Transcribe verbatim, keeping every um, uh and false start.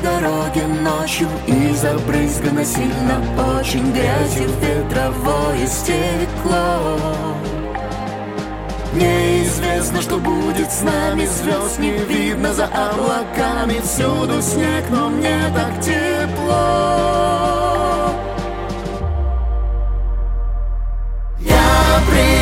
дороге ночью и забрызгано сильно очень грязью ветровое стекло. Неизвестно, что будет с нами, звезд не видно за облаками, всюду снег, но мне так тепло. Я приду